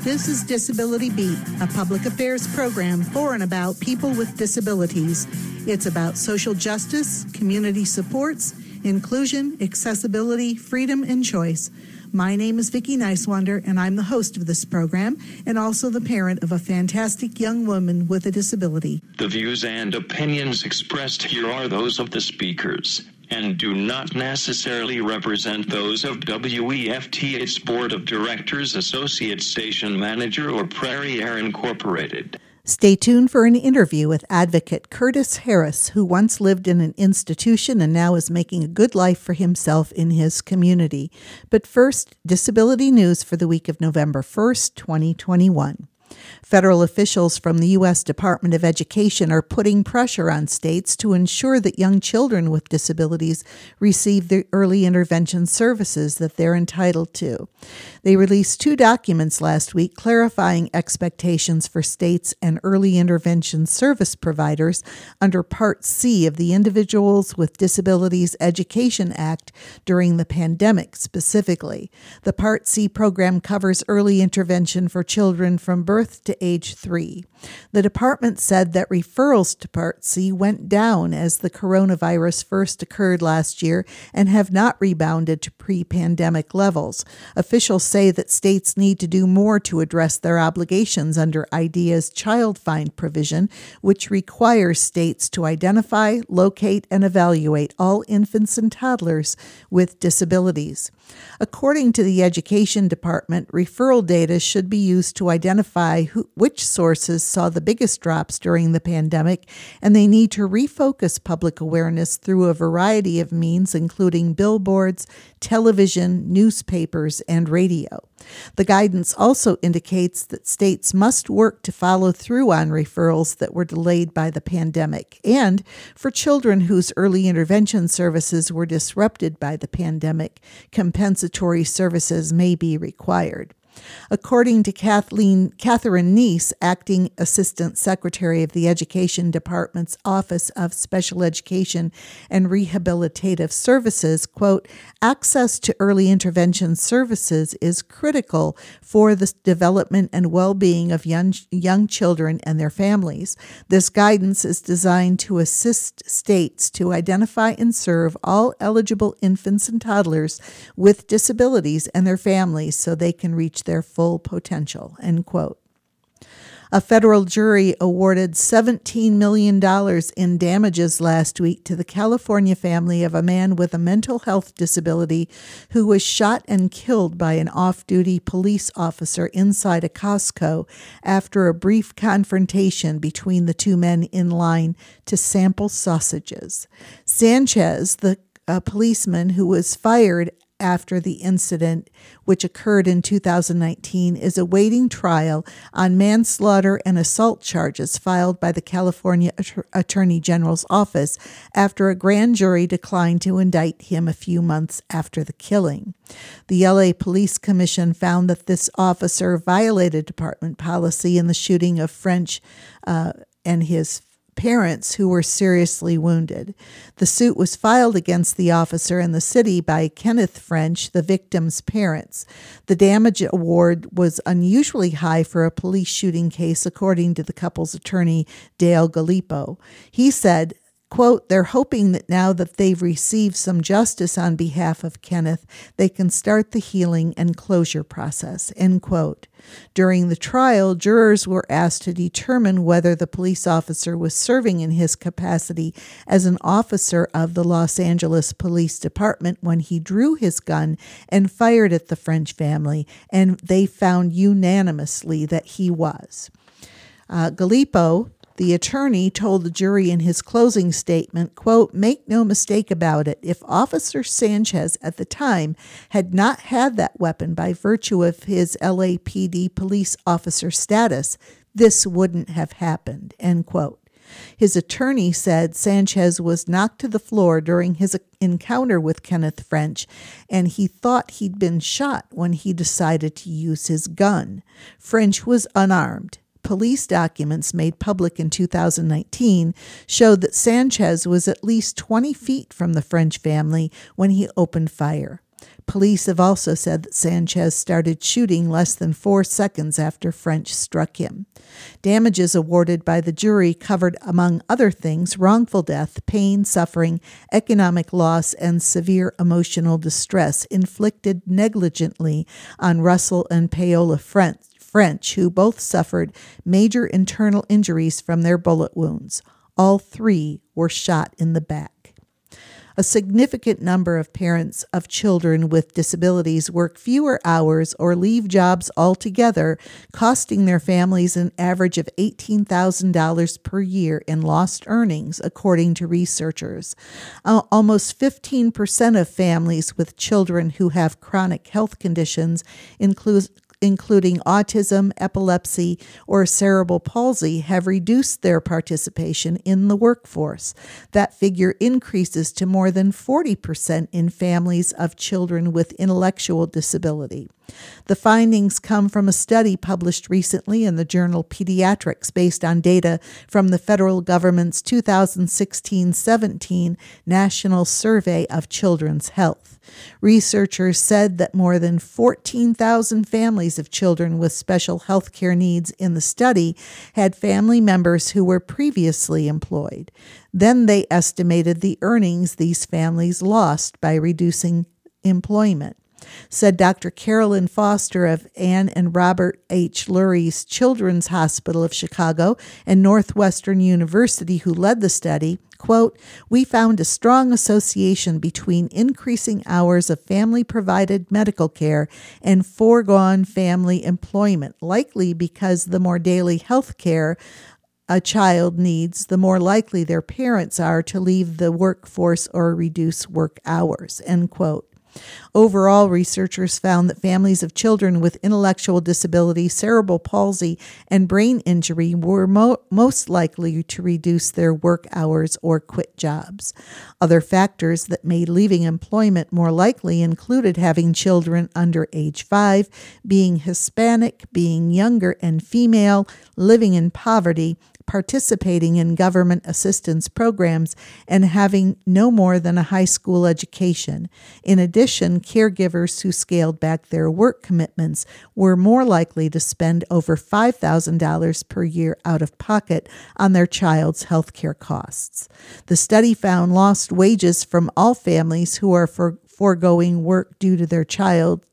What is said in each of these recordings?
This is Disability Beat, a public affairs program for and about people with disabilities. It's about social justice, community supports, inclusion, accessibility, freedom, and choice. My name is Vicki Nicewander, and I'm the host of this program and also the parent of a fantastic young woman with a disability. The views and opinions expressed here are those of the speakers and do not necessarily represent those of WEFT, its Board of Directors, Associate Station Manager, or Prairie Air Incorporated. Stay tuned for an interview with advocate Curtis Harris, who once lived in an institution and now is making a good life for himself in his community. But first, disability news for the week of November 1st, 2021. Federal officials from the U.S. Department of Education are putting pressure on states to ensure that young children with disabilities receive the early intervention services that they're entitled to. They released 2 documents last week clarifying expectations for states and early intervention service providers under Part C of the Individuals with Disabilities Education Act during the pandemic specifically. The Part C program covers early intervention for children from birth to age 3. The department said that referrals to Part C went down as the coronavirus first occurred last year and have not rebounded to pre-pandemic levels. Officials say that states need to do more to address their obligations under IDEA's Child Find provision, which requires states to identify, locate, and evaluate all infants and toddlers with disabilities. According to the Education Department, referral data should be used to identify which sources saw the biggest drops during the pandemic, and they need to refocus public awareness through a variety of means, including billboards, television, newspapers, and radio. The guidance also indicates that states must work to follow through on referrals that were delayed by the pandemic, and for children whose early intervention services were disrupted by the pandemic, compensatory services may be required. According to Catherine Neese, Acting Assistant Secretary of the Education Department's Office of Special Education and Rehabilitative Services, quote, access to early intervention services is critical for the development and well-being of young children and their families. This guidance is designed to assist states to identify and serve all eligible infants and toddlers with disabilities and their families so they can reach their full potential, end quote. A federal jury awarded $17 million in damages last week to the California family of a man with a mental health disability who was shot and killed by an off-duty police officer inside a Costco after a brief confrontation between the 2 men in line to sample sausages. Sanchez, the policeman who was fired after the incident, which occurred in 2019, is awaiting trial on manslaughter and assault charges filed by the California Attorney General's office after a grand jury declined to indict him a few months after the killing. The LA Police Commission found that this officer violated department policy in the shooting of French and his parents who were seriously wounded. The suit was filed against the officer in the city by Kenneth French, the victim's parents. The damage award was unusually high for a police shooting case, according to the couple's attorney, Dale Gallipo. He said, quote, they're hoping that now that they've received some justice on behalf of Kenneth, they can start the healing and closure process, end quote. During the trial, jurors were asked to determine whether the police officer was serving in his capacity as an officer of the Los Angeles Police Department when he drew his gun and fired at the French family, and they found unanimously that he was. Gallipo, the attorney, told the jury in his closing statement, quote, make no mistake about it, if Officer Sanchez at the time had not had that weapon by virtue of his LAPD police officer status, this wouldn't have happened, end quote. His attorney said Sanchez was knocked to the floor during his encounter with Kenneth French, and he thought he'd been shot when he decided to use his gun. French was unarmed. Police documents made public in 2019 showed that Sanchez was at least 20 feet from the French family when he opened fire. Police have also said that Sanchez started shooting less than 4 seconds after French struck him. Damages awarded by the jury covered, among other things, wrongful death, pain, suffering, economic loss, and severe emotional distress inflicted negligently on Russell and Paola French, who both suffered major internal injuries from their bullet wounds. All 3 were shot in the back. A significant number of parents of children with disabilities work fewer hours or leave jobs altogether, costing their families an average of $18,000 per year in lost earnings, according to researchers. Almost 15% of families with children who have chronic health conditions, including autism, epilepsy, or cerebral palsy, have reduced their participation in the workforce. That figure increases to more than 40% in families of children with intellectual disability. The findings come from a study published recently in the journal Pediatrics based on data from the federal government's 2016-17 National Survey of Children's Health. Researchers said that more than 14,000 families of children with special health care needs in the study had family members who were previously employed. Then they estimated the earnings these families lost by reducing employment. Said Dr. Carolyn Foster of Ann and Robert H. Lurie's Children's Hospital of Chicago and Northwestern University, who led the study, quote, "We found a strong association between increasing hours of family-provided medical care and foregone family employment, likely because the more daily health care a child needs, the more likely their parents are to leave the workforce or reduce work hours," end quote. Overall, researchers found that families of children with intellectual disability, cerebral palsy, and brain injury were most likely to reduce their work hours or quit jobs. Other factors that made leaving employment more likely included having children under age 5, being Hispanic, being younger and female, living in poverty, participating in government assistance programs, and having no more than a high school education. In addition, caregivers who scaled back their work commitments were more likely to spend over $5,000 per year out of pocket on their child's health care costs. The study found lost wages from all families who are foregoing work due to their child's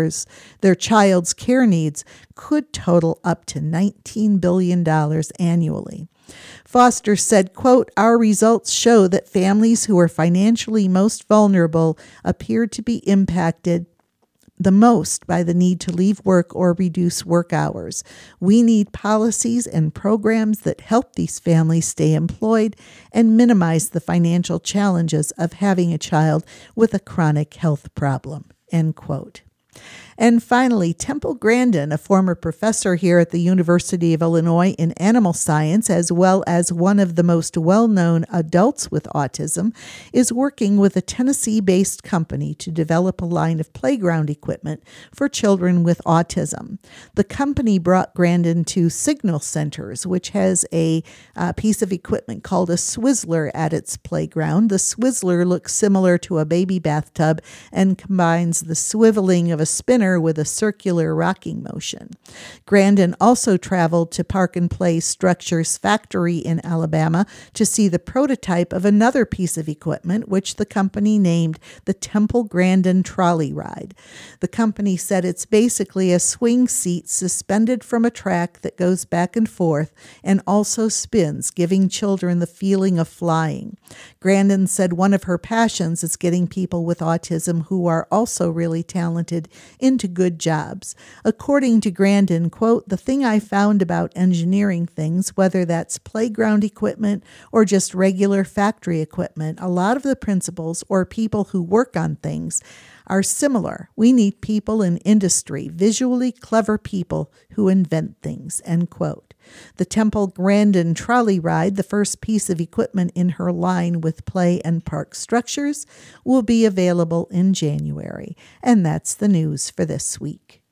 care needs could total up to $19 billion annually. Foster said, quote, "Our results show that families who are financially most vulnerable appear to be impacted the most by the need to leave work or reduce work hours. We need policies and programs that help these families stay employed and minimize the financial challenges of having a child with a chronic health problem," end quote. And finally, Temple Grandin, a former professor here at the University of Illinois in animal science, as well as one of the most well-known adults with autism, is working with a Tennessee-based company to develop a line of playground equipment for children with autism. The company brought Grandin to Signal Centers, which has a piece of equipment called a Swizzler at its playground. The Swizzler looks similar to a baby bathtub and combines the swiveling of a spinner with a circular rocking motion. Grandin also traveled to Park and Play Structures Factory in Alabama to see the prototype of another piece of equipment, which the company named the Temple Grandin Trolley Ride. The company said it's basically a swing seat suspended from a track that goes back and forth and also spins, giving children the feeling of flying. Grandin said one of her passions is getting people with autism who are also really talented into good jobs. According to Grandin, quote, "The thing I found about engineering things, whether that's playground equipment or just regular factory equipment, a lot of the principles or people who work on things are similar. We need people in industry, visually clever people who invent things," end quote. The Temple Grandin Trolley Ride, the first piece of equipment in her line with Play and Park Structures, will be available in January. And that's the news for this week.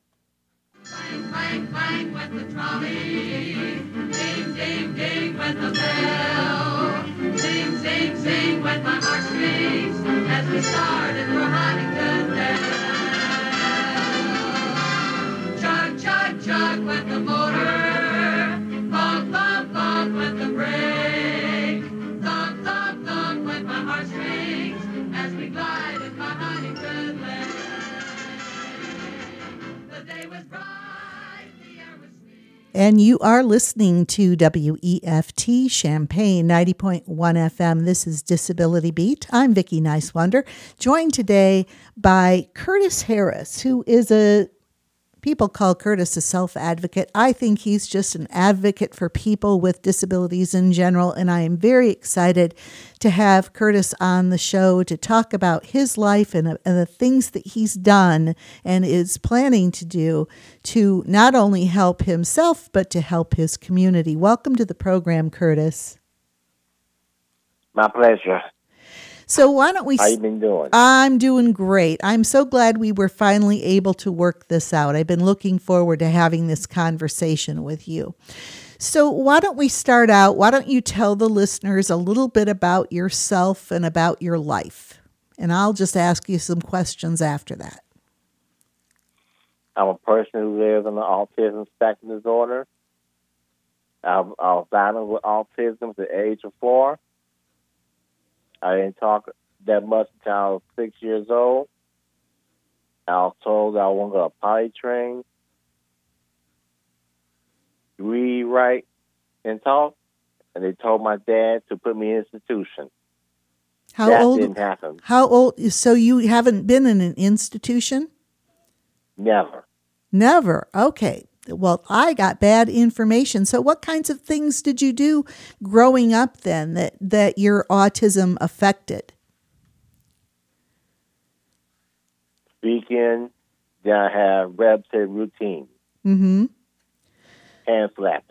Clang, clang, clang with the trolley. Ding, ding, ding with the bell. Sing, sing, sing with my heartstrings as we started for Huntington Dale. And you are listening to WEFT Champaign 90.1 FM. This is Disability Beat. I'm Vicki Nicewonder, joined today by Curtis Harris, who is people call Curtis a self-advocate. I think he's just an advocate for people with disabilities in general, and I am very excited to have Curtis on the show to talk about his life and the things that he's done and is planning to do to not only help himself, but to help his community. Welcome to the program, Curtis. My pleasure. So why don't we... How you been doing? I'm doing great. I'm so glad we were finally able to work this out. I've been looking forward to having this conversation with you. So why don't we start out? Why don't you tell the listeners a little bit about yourself and about your life? And I'll just ask you some questions after that. I'm a person who lives on the autism spectrum disorder. I was diagnosed with autism at the age of 4. I didn't talk that much until I was 6 years old. I was told I wasn't going to potty train, read, write, and talk. And they told my dad to put me in an institution. That didn't happen. How old? So you haven't been in an institution? Never. Never. Okay. Well, I got bad information. So what kinds of things did you do growing up then that your autism affected? Speaking, then I have repetitive routine. Mm-hmm. Hand flapping.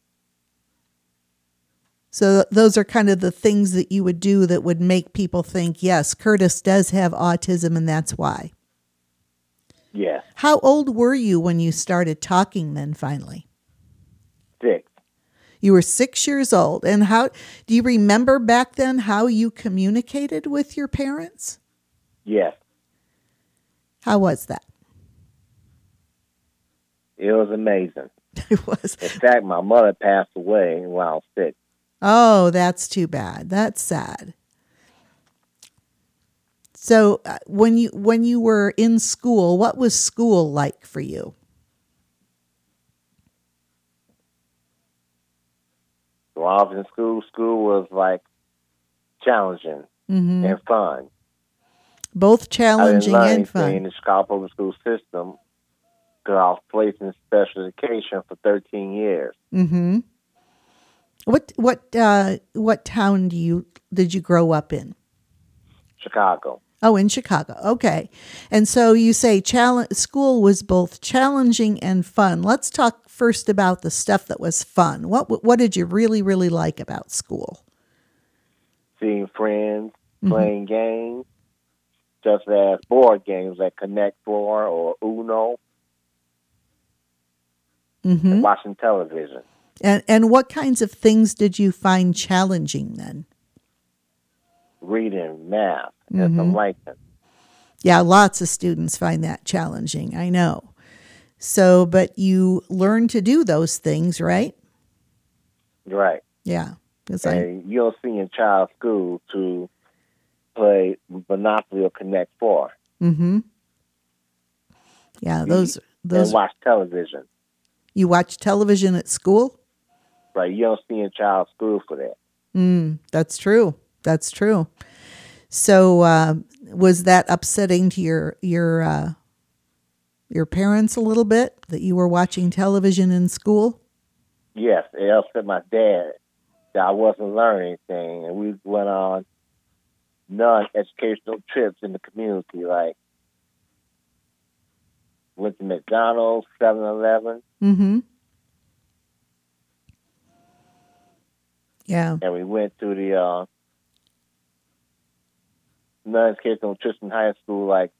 So those are kind of the things that you would do that would make people think, yes, Curtis does have autism and that's why. Yes. How old were you when you started talking then finally? 6. You were 6 years old. And how do you remember back then how you communicated with your parents? Yes. How was that? It was amazing. It was. In fact, my mother passed away when I was 6. Oh, that's too bad. That's sad. So when you were in school, what was school like for you? When I was in school was like challenging and fun. Both challenging I didn't learn and fun. anything in the Chicago public school system because I was placed in special education for 13 years. Mm-hmm. What town did you grow up in? Chicago. Oh, in Chicago. Okay. And so you say school was both challenging and fun. Let's talk first about the stuff that was fun. What did you really, really like about school? Seeing friends, playing games, such as board games like Connect Four or Uno, and watching television. And what kinds of things did you find challenging then? Reading, math, and some writing. Yeah, lots of students find that challenging, I know. So, but you learn to do those things, right? Right. Yeah. And you don't see in child school to play Monopoly or Connect Four. Mm-hmm. Yeah, those. And watch television. You watch television at school? Right. You don't see in child school for that. That's true. That's true. So was that upsetting to your parents a little bit that you were watching television in school? Yes, it upset my dad that I wasn't learning anything, and we went on non-educational trips in the community, like went to McDonald's, 7-Eleven. Mm-hmm. Yeah. And we went to the non-educational trips in high school, like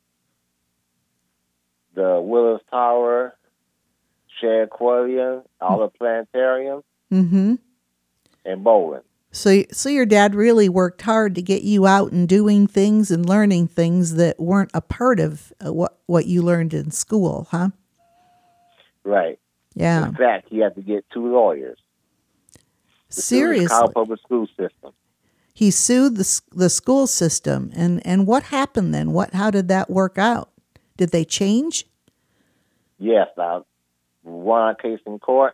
the Willis Tower, Shea Aquarium, Olive Planetarium, and bowling. So your dad really worked hard to get you out and doing things and learning things that weren't a part of what you learned in school, huh? Right. Yeah. In fact, he had to get 2 lawyers. Seriously? The Chicago public school system. He sued the school system, and what happened then? How did that work out? Did they change? Yes, won our case in court,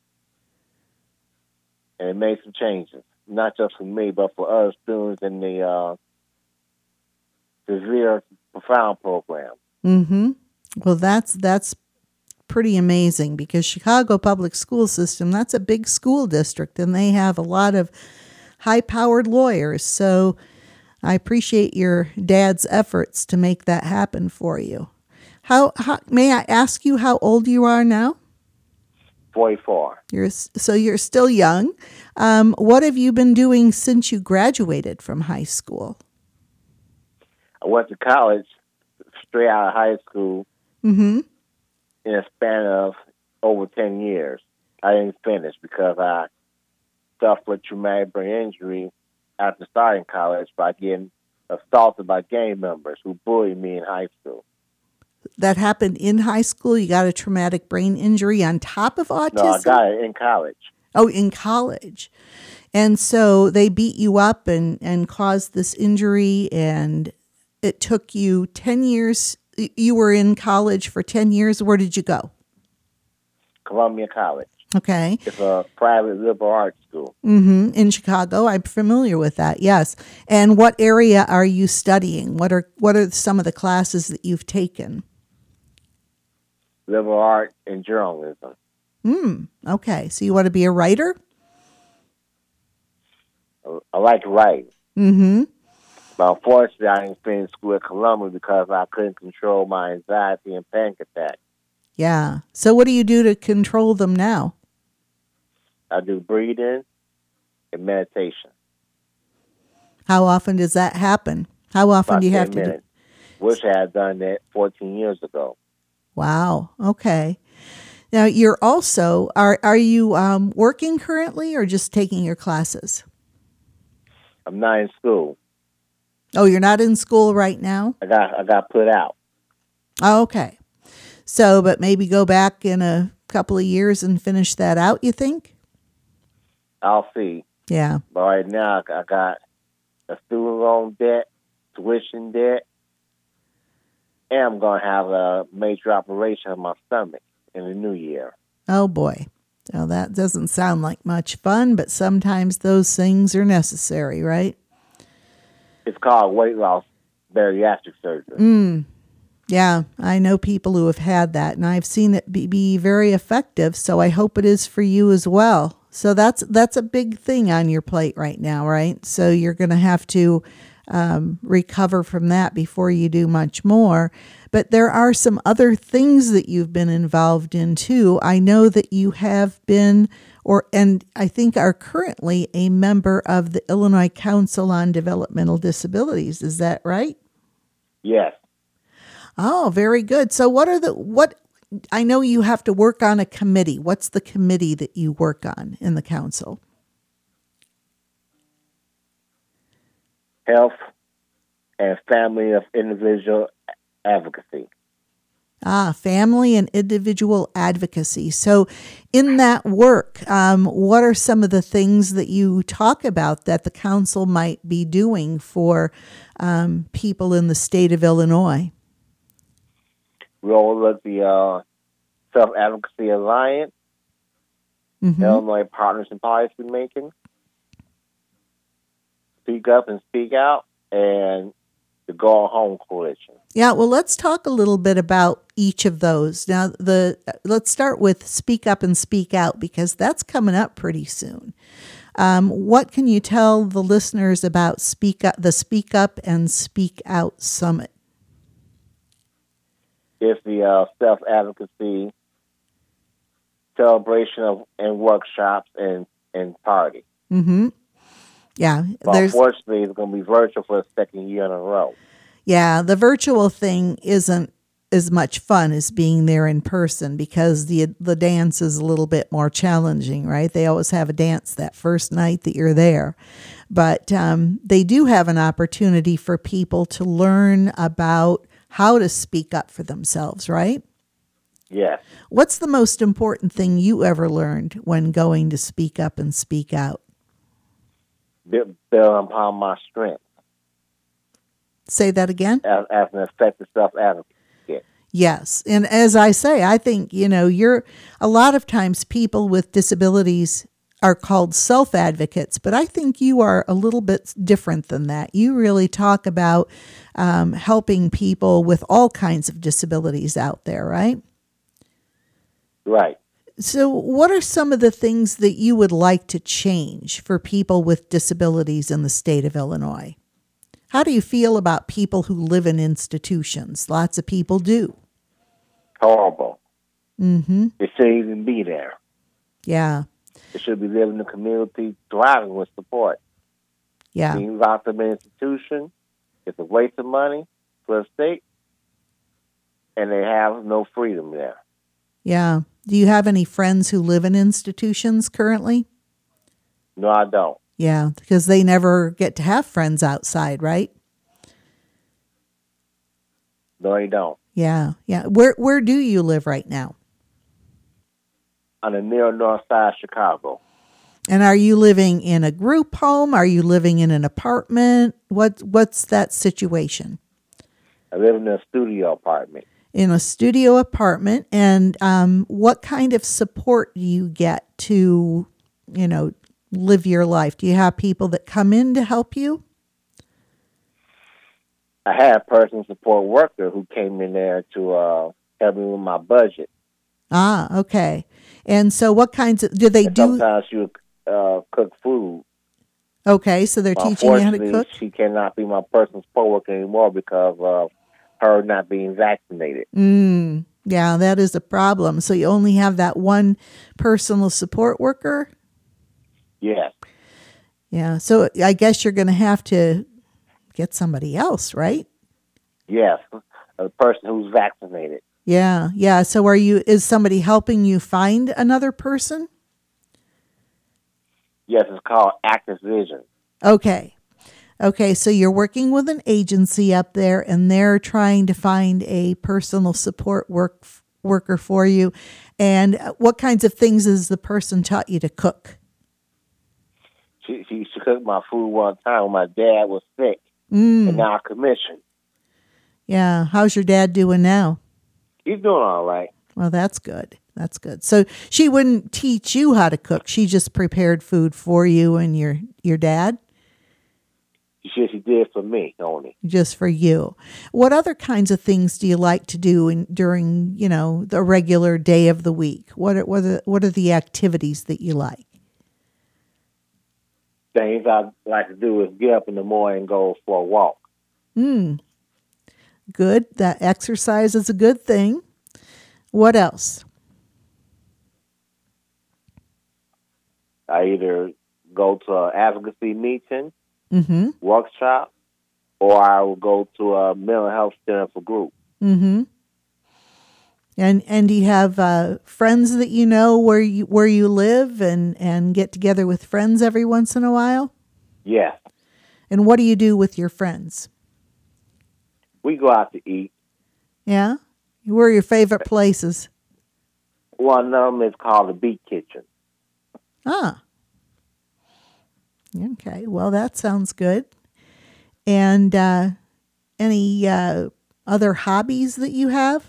and it made some changes, not just for me, but for other students in the severe profound program. Mm-hmm. Well, that's pretty amazing because Chicago Public School System, that's a big school district, and they have a lot of high-powered lawyers. So I appreciate your dad's efforts to make that happen for you. How may I ask you how old you are now? 44. You're still young. What have you been doing since you graduated from high school? I went to college straight out of high school Mm-hmm. in a span of over 10 years. I didn't finish because I suffered traumatic brain injury after starting college by getting assaulted by gang members who bullied me in high school. That happened in high school? You got a traumatic brain injury on top of autism? No, I got it in college. Oh, in college. And so they beat you up and caused this injury, and it took you 10 years. You were in college for 10 years. Where did you go? Columbia College. Okay. It's a private liberal arts school. Mm-hmm. In Chicago. I'm familiar with that, yes. And what area are you studying? What are some of the classes that you've taken? Liberal arts and journalism. Okay. So you want to be a writer? I like to write. Mm-hmm. But unfortunately, I didn't finish school at Columbia because I couldn't control my anxiety and panic attacks. Yeah. So what do you do to control them now? I do breathing and meditation. How often does that happen? How often About do you 10 have to do? minutes. Wish I had done that 14 years ago. Wow. Okay. Now you're also are you working currently or just taking your classes? I'm not in school. Oh, you're not in school right now? I got put out. Oh, okay. So, but maybe go back in a couple of years and finish that out, you think? I'll see. Yeah. But right now, I got a student loan debt, tuition debt, and I'm going to have a major operation on my stomach in the new year. Oh, boy. Well, that doesn't sound like much fun, but sometimes those things are necessary, right? It's called weight loss bariatric surgery. Yeah, I know people who have had that, and I've seen it be very effective, so I hope it is for you as well. So that's a big thing on your plate right now, right? So you're going to have to recover from that before you do much more. But there are some other things that you've been involved in, too. I know that you have been, and I think are currently a member of the Illinois Council on Developmental Disabilities. Is that right? Yes. Oh, very good. So I know you have to work on a committee. What's the committee that you work on in the council? Health and family of individual advocacy. Family and individual advocacy. So in that work, what are some of the things that you talk about that the council might be doing for people in the state of Illinois? We overlook the Self-Advocacy Alliance, Illinois Partners in Policy Making, Speak Up and Speak Out, and the Go Home Coalition. Yeah, well, let's talk a little bit about each of those. Now, let's start with Speak Up and Speak Out because that's coming up pretty soon. What can you tell the listeners about the Speak Up and Speak Out Summit? It's the self-advocacy celebration and workshops and party. Mm-hmm. Yeah. But unfortunately, it's going to be virtual for the second year in a row. Yeah, the virtual thing isn't as much fun as being there in person because the dance is a little bit more challenging, right? They always have a dance that first night that you're there. But they do have an opportunity for people to learn about how to speak up for themselves, right? Yes. What's the most important thing you ever learned when going to speak up and speak out? Build upon my strength. Say that again? As an effective self-advocate. Yes. And as I say, I think, you're a lot of times people with disabilities are called self-advocates, but I think you are a little bit different than that. You really talk about helping people with all kinds of disabilities out there, right? Right. So what are some of the things that you would like to change for people with disabilities in the state of Illinois? How do you feel about people who live in institutions? Lots of people do. Horrible. Mm-hmm. It shouldn't even be there. Yeah. It should be living in the community, thriving with support. Yeah. Being locked up in an institution, it's a waste of money for the state, and they have no freedom there. Yeah. Do you have any friends who live in institutions currently? No, I don't. Yeah, because they never get to have friends outside, right? No, they don't. Yeah, yeah. Where do you live right now? On the near north side of Chicago. And are you living in a group home? Are you living in an apartment? What's that situation? I live in a studio apartment. In a studio apartment, and what kind of support do you get to, live your life? Do you have people that come in to help you? I had a personal support worker who came in there to help me with my budget. Ah, okay. And so what kinds of, do they And do? sometimes she would cook food. Okay, so they're teaching you how to cook? She cannot be my personal support worker anymore because of her not being vaccinated. Yeah, that is a problem. So you only have that one personal support worker? Yes. Yeah, so I guess you're going to have to get somebody else, right? Yes, a person who's vaccinated. Yeah, yeah. So is somebody helping you find another person? Yes, it's called Active Vision. Okay. Okay, so you're working with an agency up there, and they're trying to find a personal support worker for you. And what kinds of things has the person taught you to cook? She cooked my food one time when my dad was sick and now commissioned. Yeah, how's your dad doing now? He's doing all right. Well, that's good. That's good. So she wouldn't teach you how to cook. She just prepared food for you and your dad? She did for me only. Just for you. What other kinds of things do you like to do during, the regular day of the week? What are the activities that you like? Things I like to do is get up in the morning and go for a walk. Good. That exercise is a good thing. What else? I either go to an advocacy meeting, workshop, or I will go to a mental health center for group. And do you have friends that you know where you live and get together with friends every once in a while? Yes. And what do you do with your friends? We go out to eat. Yeah? Where are your favorite places? One of them is called the Beat Kitchen. Ah. Okay. Well, that sounds good. And any other hobbies that you have?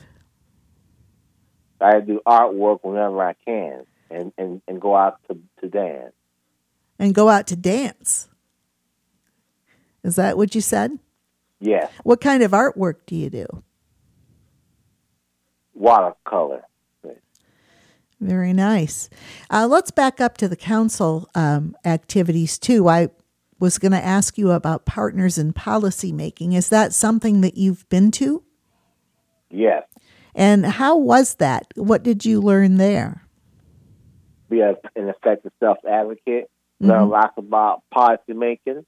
I do artwork whenever I can and go out to dance. And go out to dance. Is that what you said? Yes. What kind of artwork do you do? Watercolor. Very nice. Let's back up to the council activities, too. I was going to ask you about partners in policy making. Is that something that you've been to? Yes. And how was that? What did you learn there? Be an effective self-advocate. Learn lots about policy making.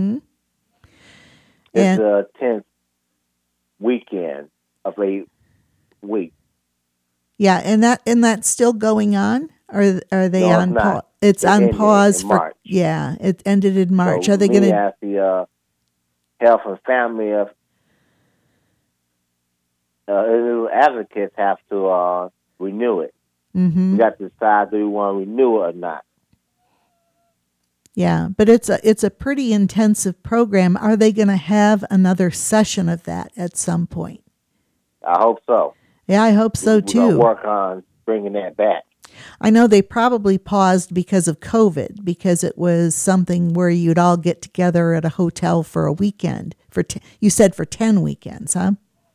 It's a 10th weekend of a week. Yeah, and that's still going on? Or are they no, on pause? It's on pause for March. Yeah, it ended in March. So are they going to as the health and family of advocates have to renew it. We got to decide do we want to renew it or not. Yeah, but it's a pretty intensive program. Are they going to have another session of that at some point? I hope so. Yeah, I hope so We're going to too. work on bringing that back. I know they probably paused because of COVID, because it was something where you'd all get together at a hotel for a weekend. You said for 10 weekends, huh?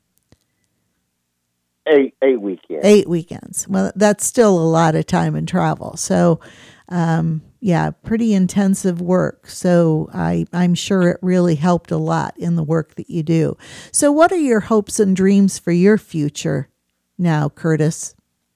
8 weekends. 8 weekends. Well, that's still a lot of time and travel. So, yeah, pretty intensive work. So I'm sure it really helped a lot in the work that you do. So what are your hopes and dreams for your future now, Curtis?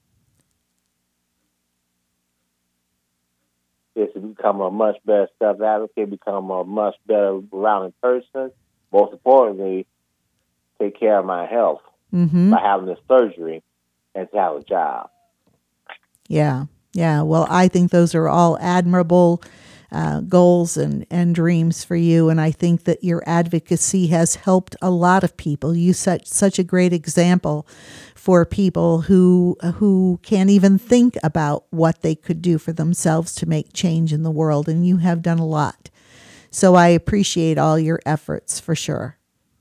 Is to become a much better self-advocate, become a much better rounded person. Most importantly, take care of my health by having the surgery and to have a job. Yeah. Yeah. Well, I think those are all admirable goals and dreams for you. And I think that your advocacy has helped a lot of people. You set such a great example for people who can't even think about what they could do for themselves to make change in the world. And you have done a lot. So I appreciate all your efforts for sure.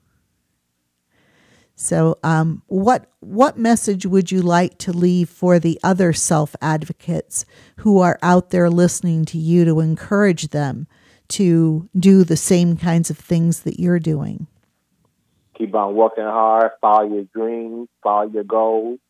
So what message would you like to leave for the other self-advocates who are out there listening to you to encourage them to do the same kinds of things that you're doing? Keep on working hard, follow your dreams, follow your goals.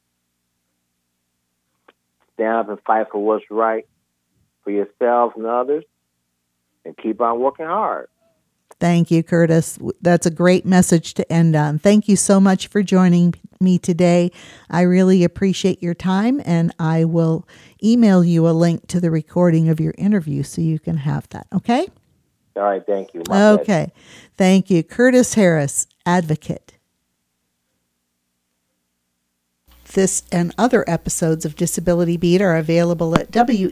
Stand up and fight for what's right for yourselves and others, and keep on working hard. Thank you, Curtis. That's a great message to end on. Thank you so much for joining me today. I really appreciate your time, and I will email you a link to the recording of your interview so you can have that. Okay? All right, thank you. Okay. Thank you. Curtis Harris, advocate. This and other episodes of Disability Beat are available at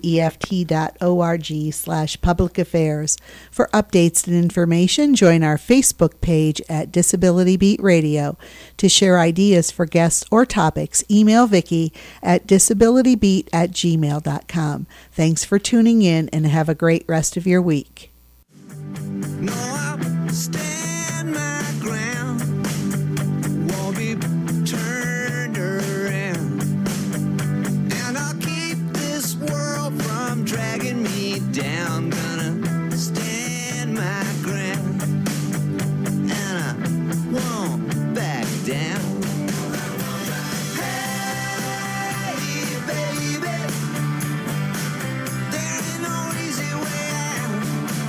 weft.org/public affairs. For updates and information, join our Facebook page at Disability Beat Radio. To share ideas for guests or topics, email Vicki at disabilitybeat@gmail.com. Thanks for tuning in and have a great rest of your week. No, I'll stand my ground. Won't be turned around. And I'll keep this world from dragging me down. Gonna stand my ground. And I won't back down. Hey, baby, there ain't no easy way out.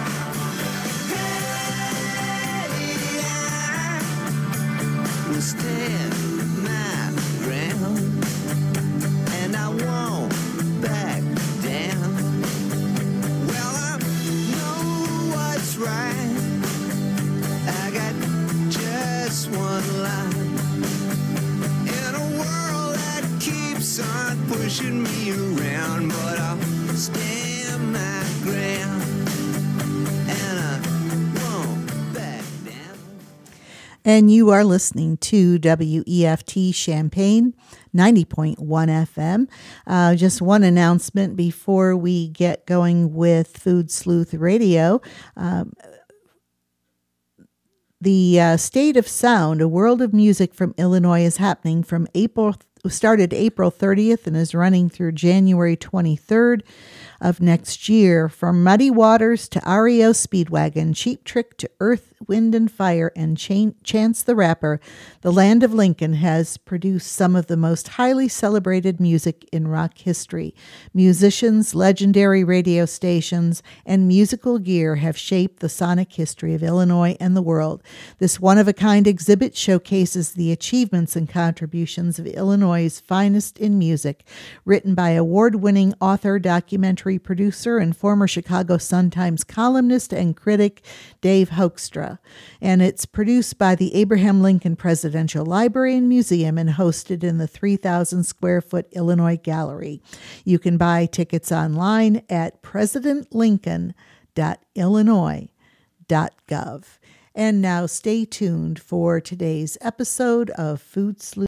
Will stand my ground, and I won't back down. Well, I know what's right. I got just one line. In a world that keeps on pushing me around, but I'll stand my ground, and I won't back down. And you are listening to WEFT Champaign, 90.1 FM. Just one announcement before we get going with Food Sleuth Radio. The State of Sound, a world of music from Illinois, is happening from started April 30th and is running through January 23rd of next year. From Muddy Waters to REO Speedwagon, Cheap Trick to Earth, Wind and Fire, and Chance the Rapper, the land of Lincoln has produced some of the most highly celebrated music in rock history. Musicians, legendary radio stations, and musical gear have shaped the sonic history of Illinois and the world. This one-of-a-kind exhibit showcases the achievements and contributions of Illinois' finest in music, written by award-winning author, documentary producer, and former Chicago Sun-Times columnist and critic Dave Hoekstra. And it's produced by the Abraham Lincoln Presidential Library and Museum and hosted in the 3,000-square-foot Illinois Gallery. You can buy tickets online at presidentlincoln.illinois.gov. And now stay tuned for today's episode of Food Sleuth.